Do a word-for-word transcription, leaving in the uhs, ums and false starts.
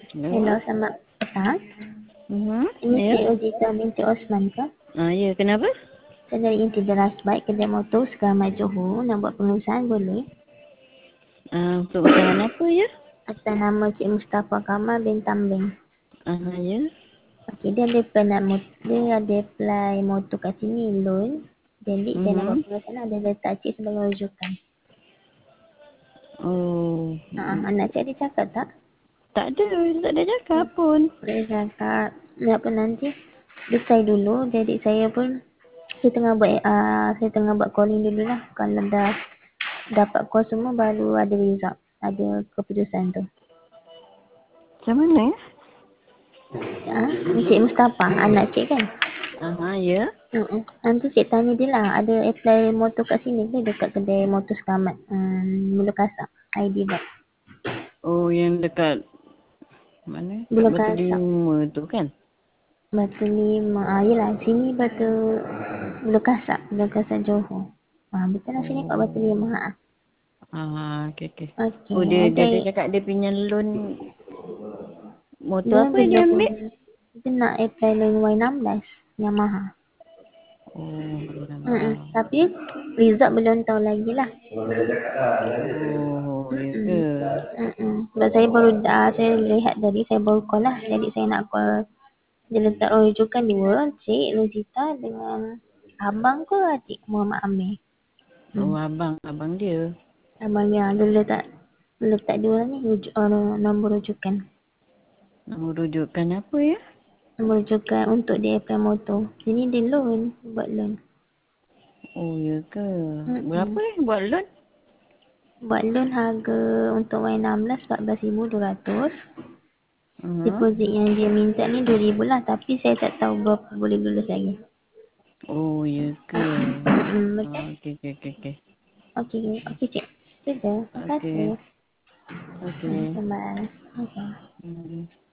Hello. Hello, selamat petang. Mhm. Ini Ya. Cik Ojita binti Osman ke? Ah, ya, kenapa? Saya dari Inti Deras Baik, kedai motor Sekamat Johor. Nak buat pengurusan boleh? Ah, untuk usahaan apa ya? Atas nama Cik Mustafa Kamal bin Tambing. Ah, ya. Okey, dia ada apply nak mot- dia ada apply motor kat sini, loan. Jadi saya nak buat Mhm. pengurusan, ada letak Cik sebagai rujukan. Oh. Ha, anak Cik ada cakap tak? Tak ada, tak ada cakap pun. Boleh cakap. Nak apa nanti? Decide dulu. Jadi saya pun saya tengah buat uh, saya tengah buat calling dulu lah. Kalau dah dapat call semua baru ada result. Ada keputusan tu. Macam mana ya? Ha? Encik Mustafa, anak cik kan? Ah, ya. Uh-uh. Nanti cik tanya dia lah. Ada apply motor kat sini ke? Dekat kedai motor selamat. Hmm, Mula Kasak. I D bike. Oh, yang dekat mana? Kat Mula Batu Kasak. Lima tu kan? Batu Lima. Ah, yelah. Sini Batu Mula Kasak. Mula Kasak Johor. Ah, betul lah sini kat Batu Oh. Lima. Ha. Ah, okey okey. Okey. Oh, dia Ada dia ada cakap dia punya loan motor dia apa yang dia belum ambil? dia nak apply loan Y enam belas Yamaha. Oh, Mm-mm. Yamaha. Tapi result belum tahu lagi lah. Oh, ya Mm-mm. ke? Mm-mm. Sebab saya baru dah, saya lihat tadi, saya baru call lah. Jadi saya nak call, dia letak rujukan dua, Cik Rosita dengan abang ke adik Muhammad Amir. Oh, Hmm. abang, abang dia. Abang yang dia letak, dia letak dua ni, rujuk, uh, nombor rujukan. Nombor rujukan apa ya? Nombor rujukan untuk dia apply motor. Ini dia loan, buat loan. Oh, ya ke? Berapa Mm-mm. ni buat loan? Buat loan harga untuk Y enam belas empat belas ribu dua ratus. Uh-huh. Deposit yang dia minta ni dua ribu lah. Tapi saya tak tahu berapa boleh lulus lagi. Oh, ya ke? Mm-mm, betul? Ah, okey, okey, okey, okey. Okey, okey cik. Itu je. Terima Okey, kasih. okey. Bye. Okay. Hmm.